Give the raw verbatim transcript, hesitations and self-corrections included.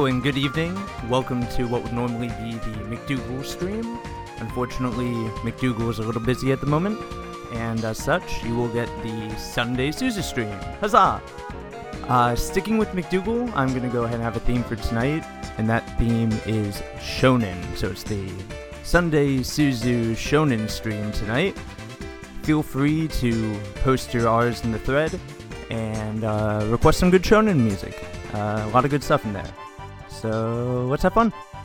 and good evening. Welcome to what would normally be the McDougal stream. Unfortunately, McDougal is a little busy at the moment, and as such, you will get the Sunday Suzu stream. Huzzah! Uh, sticking with McDougal, I'm going to go ahead and have a theme for tonight, and that theme is Shonen. So it's the Sunday Suzu Shonen stream tonight. Feel free to post your R's in the thread and uh, request some good Shonen music. Uh, a lot of good stuff in there. So let's have fun.